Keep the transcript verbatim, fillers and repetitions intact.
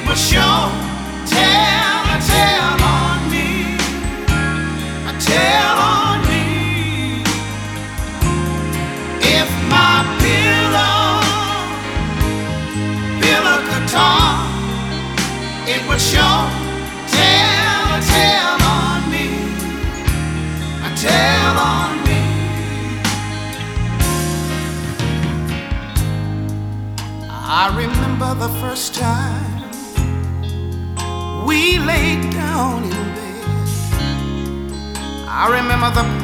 would sure tell a tale on me, a tale on me. If my pillow, pillow could talk, it would sure tell a tale on me, a tale on me. I remember the first time we laid down in bed. I remember the